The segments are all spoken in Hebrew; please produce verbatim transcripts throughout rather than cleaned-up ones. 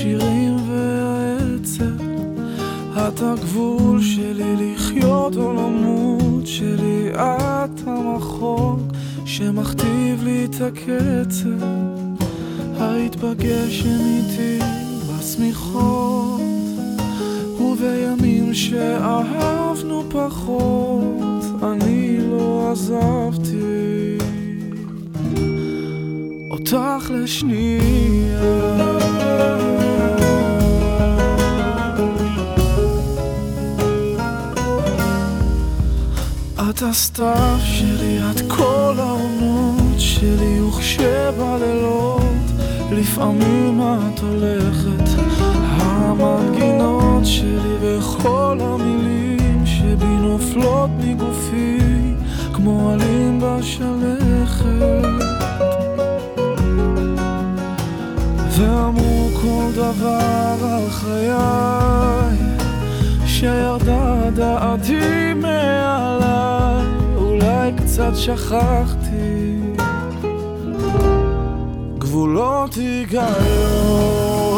השירים והעצב, את הגבול שלי לחיות או למות שלי, את המחוק שמכתיב לי את הקצב, היית בגשם איתי בסמיכות ובימים שאהבנו פחות אני לא עזבתי אותך לשנייה. את הסתיו שלי, את כל העונות שלי, וכשבלילות לפעמים את הולכת, המנגינות שלי וכל המילים שבי נופלות מגופי כמו עלים בשלכת, ואמרו כל דבר על חיי שירדה דעתי מעליי, אולי קצת שכחתי גבולות היגיון.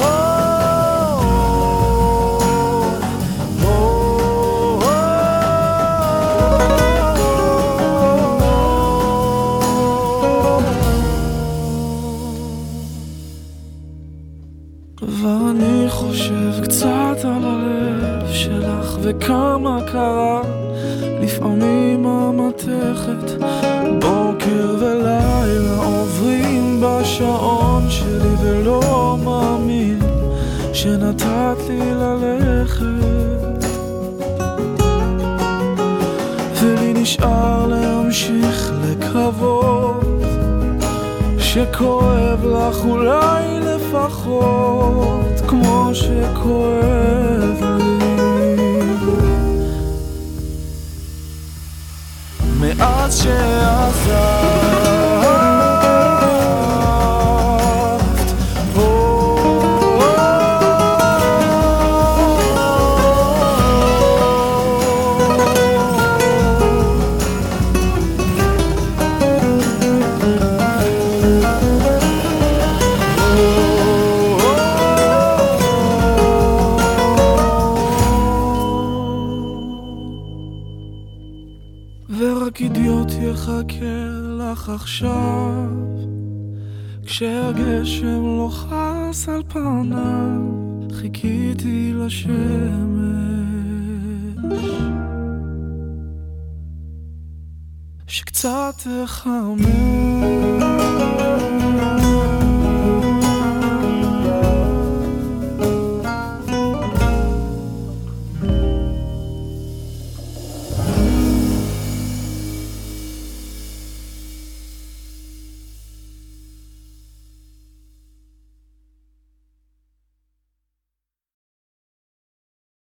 ואני חושב קצת על הלב שלך וכמה קרה לפעמים המתכת, בוקר ולילה עוברים בשעון שלי ולא מאמין שנתת לי ללכת, ולי נשאר להמשיך לקוות שכואב לך אולי לפחות כמו שכואב לי. מאז שעזבת ורק אידיוט יחכה לך עכשיו כשהגשם לוחס על פניו, חיכיתי לשמש שקצת תחמם